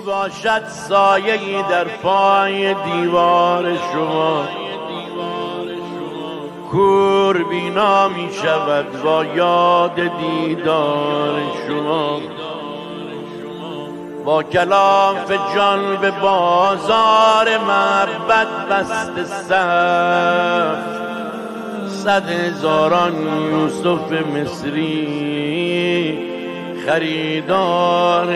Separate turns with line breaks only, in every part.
باشد سایه‌ای در پای دیوار شما، کور بینا می شود با یاد دیدار شما. با کلاف جان به بازار محبت بسته صف، 100 هزاران یوسف مصری خریدار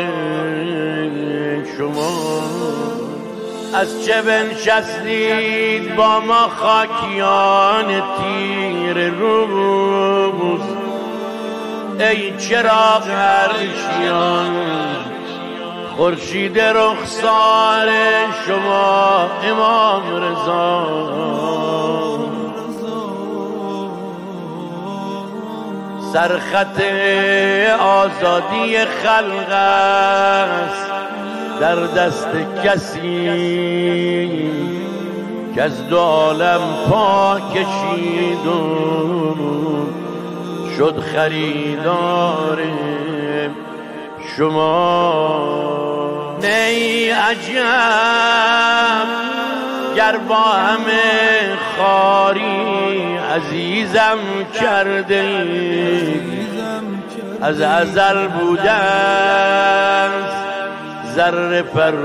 شما. از چه بنشستید با ما خاکیان تیر روز، ای چراغ عرشیان خورشید رخسار شما امام رضا. سرخط آزادی خلق است در دست کسی که از دو عالم پا کشید و شد خریدار شما. نی عجب گر با همه خاری عزیزم کرده، از ازل بودن ذره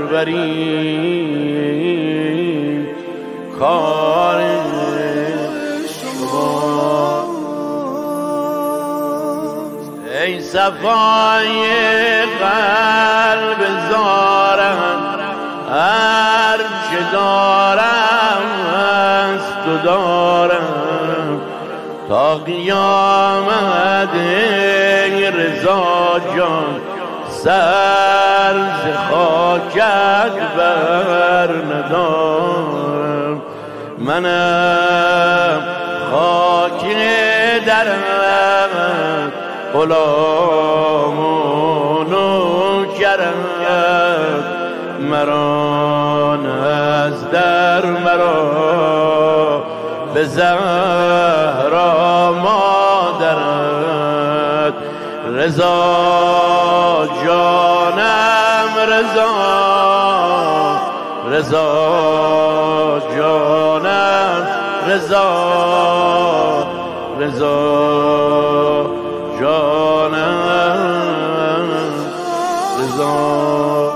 پروری کار شما. ای صفای قلب زارم هر چه دارم از تو دارم تا قیامت ای رضا جان، سر ز خاکت بر ندارم. منم خاک درم غلام و نوکرم، مرا از در مرا به زهرا مادرت. رضا جانم رضا، رضا جانم رضا، رضا جانم رضا.